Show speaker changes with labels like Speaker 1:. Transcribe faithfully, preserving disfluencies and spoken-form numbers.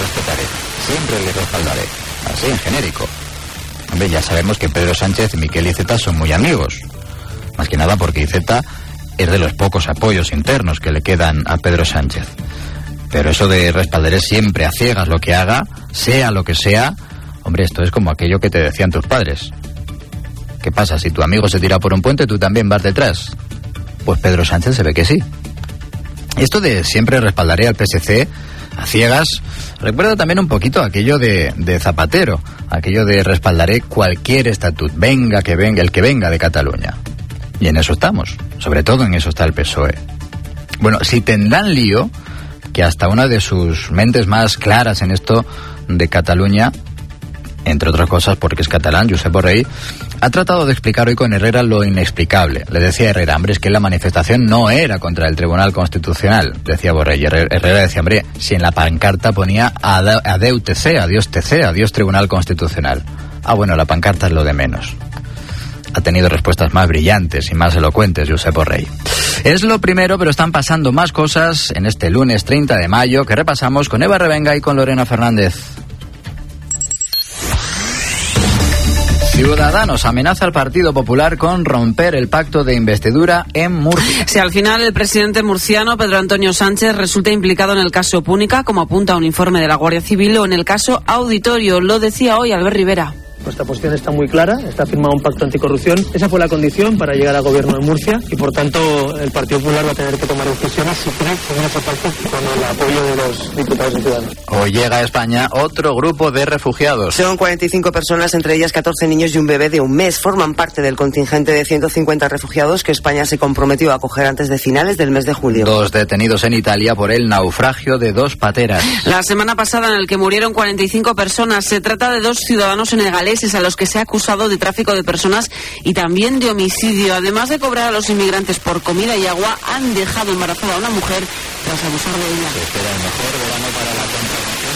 Speaker 1: respetaré, siempre le respaldaré, así en genérico. Hombre, ya sabemos que Pedro Sánchez, Miquel Iceta son muy amigos, más que nada porque Iceta es de los pocos apoyos internos que le quedan a Pedro Sánchez. Pero eso de respaldaré siempre a ciegas lo que haga, sea lo que sea, hombre, esto es como aquello que te decían tus padres. ¿Qué pasa? Si tu amigo se tira por un puente, tú también vas detrás. Pues Pedro Sánchez se ve que sí. Esto de siempre respaldaré al P S C a ciegas recuerda también un poquito aquello de, de Zapatero, aquello de respaldaré cualquier estatut, venga que venga, el que venga de Cataluña. Y en eso estamos, sobre todo en eso está el P S O E. Bueno, si tendrán lío, que hasta una de sus mentes más claras en esto de Cataluña, entre otras cosas porque es catalán, Josep Borrell, ha tratado de explicar hoy con Herrera lo inexplicable. Le decía Herrera, hombre, es que la manifestación no era contra el Tribunal Constitucional, decía Borrell. Herrera decía, hombre, si en la pancarta ponía adeu T C, adiós T C, adiós Tribunal Constitucional. Ah, bueno, la pancarta es lo de menos. Ha tenido respuestas más brillantes y más elocuentes, Josep Borrell. Es lo primero, pero están pasando más cosas en este lunes treinta de mayo que repasamos con Eva Revenga y con Lorena Fernández. Ciudadanos amenaza al Partido Popular con romper el pacto de investidura en Murcia.
Speaker 2: Si al final el presidente murciano, Pedro Antonio Sánchez, resulta implicado en el caso Púnica, como apunta un informe de la Guardia Civil, o en el caso Auditorio, lo decía hoy Albert Rivera.
Speaker 3: Nuestra posición está muy clara, está firmado un pacto anticorrupción. Esa fue la condición para llegar al gobierno en Murcia y, por tanto, el Partido Popular va a tener que tomar decisiones si cree que en ese pacto con el apoyo de los diputados y ciudadanos.
Speaker 1: Hoy llega a España otro grupo de refugiados.
Speaker 4: Son cuarenta y cinco personas, entre ellas catorce niños y un bebé de un mes. Forman parte del contingente de ciento cincuenta refugiados que España se comprometió a acoger antes de finales del mes de julio.
Speaker 1: Dos detenidos en Italia por el naufragio de dos pateras.
Speaker 2: La semana pasada, en el que murieron cuarenta y cinco personas, se trata de dos ciudadanos senegaleses a los que se ha acusado de tráfico de personas y también de homicidio. Además de cobrar a los inmigrantes por comida y agua, han dejado embarazada a una mujer tras abusar de ella.
Speaker 1: Se espera el mejor verano para la contratación.